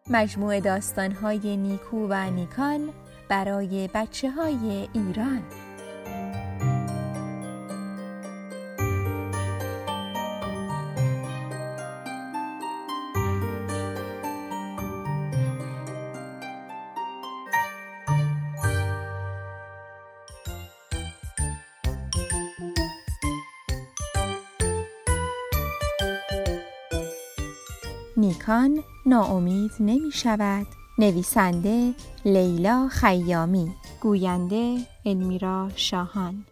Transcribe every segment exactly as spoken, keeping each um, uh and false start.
مجموعه داستان‌های نیکو و نیکان برای بچه‌های ایران. نیکان ناامید نمی شود. نویسنده لیلا خیامی، گوینده المیرا شاهان.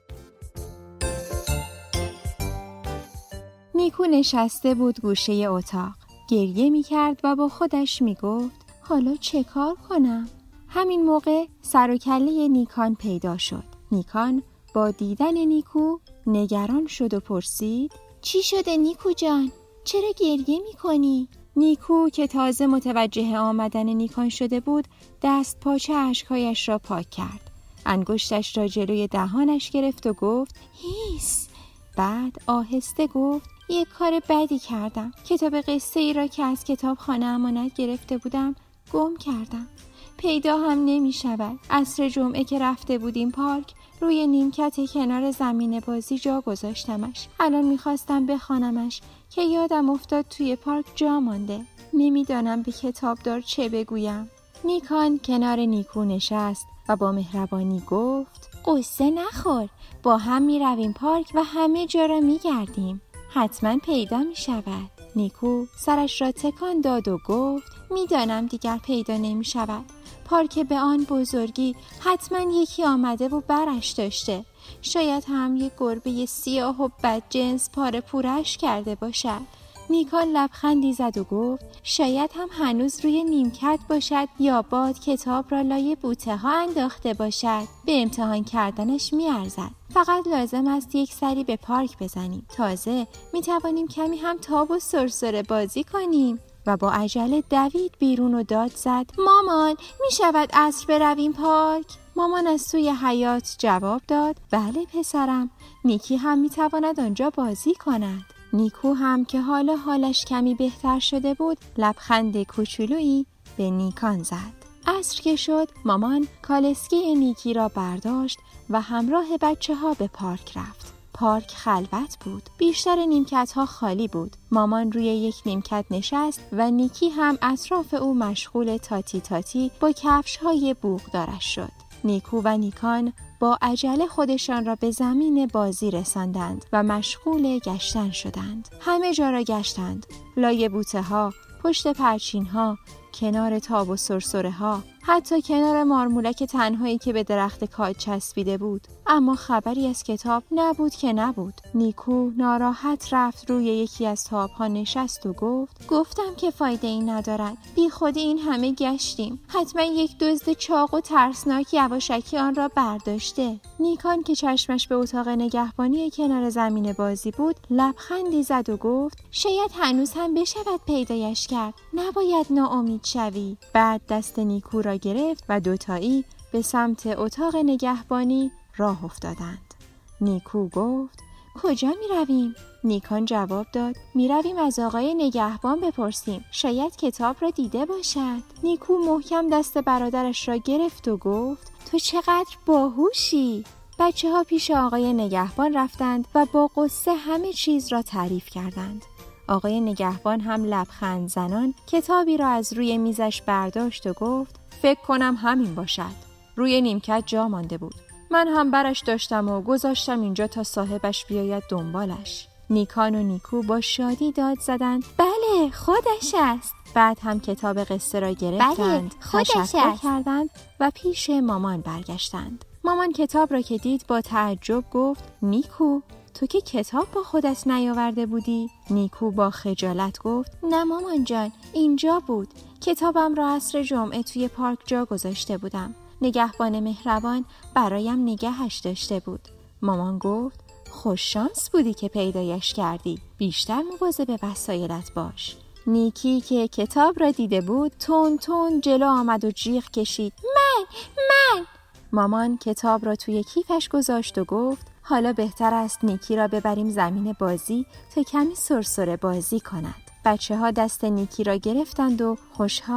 نیکو نشسته بود گوشه اتاق، گریه می کرد و با خودش می گفت حالا چه کار کنم؟ همین موقع سر و کله نیکان پیدا شد. نیکان با دیدن نیکو نگران شد و پرسید چی شده نیکو جان؟ چرا گریه می کنی؟ نیکو که تازه متوجه آمدن نیکان شده بود دست پاچه اشکهایش را پاک کرد. انگشتش را جلوی دهانش گرفت و گفت هیس. بعد آهسته گفت یک کار بدی کردم. کتاب قصه ای را که از کتابخانه امانت گرفته بودم گم کردم. پیدا هم نمی شود. عصر جمعه که رفته بودیم پارک روی نیمکت کنار زمین بازی جا گذاشتمش. الان میخواستم بخوانمش که یادم افتاد توی پارک جا مانده. نمیدانم به کتابدار چه بگویم. نیکان کنار نیکو نشست و با مهربانی گفت قصه نخور. با هم میرویم پارک و همه جا را میگردیم. حتما پیدا میشود. نیکو سرش را تکان داد و گفت میدانم دیگر پیدا نمیشود. پارک به آن بزرگی حتما یکی آمده و برش داشته. شاید هم یک گربه سیاه و بدجنس پاره پورش کرده باشد. نیکان لبخندی زد و گفت شاید هم هنوز روی نیمکت باشد یا باد کتاب را لای بوته ها انداخته باشد. به امتحان کردنش می ارزد. فقط لازم است یک سری به پارک بزنیم. تازه می توانیم کمی هم تاب و سرسره بازی کنیم. و با عجله دوید بیرون و داد زد مامان می شود عصر برویم پارک؟ مامان از توی حیاط جواب داد بله پسرم، نیکی هم می تواند آنجا بازی کند. نیکو هم که حالا حالش کمی بهتر شده بود لبخند کوچولویی به نیکان زد. عصر که شد مامان کالسکه نیکی را برداشت و همراه بچه ها به پارک رفت. پارک خلوت بود. بیشتر نیمکت ها خالی بود. مامان روی یک نیمکت نشست و نیکی هم اطراف او مشغول تاتی تاتی با کفش های بوغدارش شد. نیکو و نیکان با عجله خودشان را به زمین بازی رساندند و مشغول گشتن شدند. همه جا را گشتند. لای بوته ها، پشت پرچین ها، کنار تاب و سرسره ها، حتی کنار مارمولک تنهایی که به درخت کاج چسبیده بود. اما خبری از کتاب نبود که نبود. نیکو ناراحت رفت روی یکی از تاب‌ها نشست و گفت گفتم که فایده ای ندارد. بی خودی این همه گشتیم. حتما یک دزد چاق و ترسناک یواشکی آن را برداشته. نیکان که چشمش به اتاق نگهبانی کنار زمین بازی بود لبخندی زد و گفت شاید هنوز هم بشود پیدایش کرد. نباید ناامید شوی. بعد دست نیکو را گرفت و دوتایی به سمت اتاق نگهبانی راه افتادند. نیکو گفت کجا می رویم؟ نیکان جواب داد می رویم از آقای نگهبان بپرسیم. شاید کتاب را دیده باشد. نیکو محکم دست برادرش را گرفت و گفت تو چقدر باهوشی. بچه ها پیش آقای نگهبان رفتند و با قصه همه چیز را تعریف کردند. آقای نگهبان هم لبخند زنان کتابی را از روی میزش برداشت و گفت فکر کنم همین باشد. روی نیمکت جا مانده بود. من هم برش داشتم و گذاشتم اینجا تا صاحبش بیاید دنبالش. نیکان و نیکو با شادی داد زدند بله خودش است. بعد هم کتاب قصه را گرفتند، بله تشکر کردند و پیش مامان برگشتند. مامان کتاب را که دید با تعجب گفت نیکو تو که کتاب با خودت نیاورده بودی؟ نیکو با خجالت گفت نه مامان جان اینجا بود. کتابم را عصر جمعه توی پارک جا گذاشته بودم. نگهبان مهربان برایم نگهش داشته بود. مامان گفت خوش شانس بودی که پیدایش کردی. بیشتر مواظب وسایلت باش. نیکی که کتاب را دیده بود تون تون جلو آمد و جیغ کشید من من. مامان کتاب را توی کیفش گذاشت و گفت حالا بهتر است نیکی را ببریم زمین بازی تا کمی سرسره بازی کند. بچه ها دست نیکی را گرفتند و خوشحال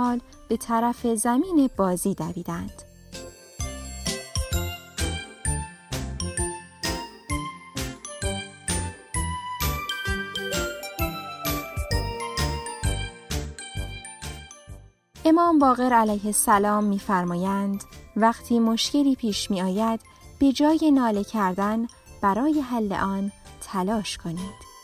به طرف زمین بازی دویدند. امام باقر علیه السلام می‌فرمایند وقتی مشکلی پیش می آید به جای ناله کردن برای حل آن تلاش کنید.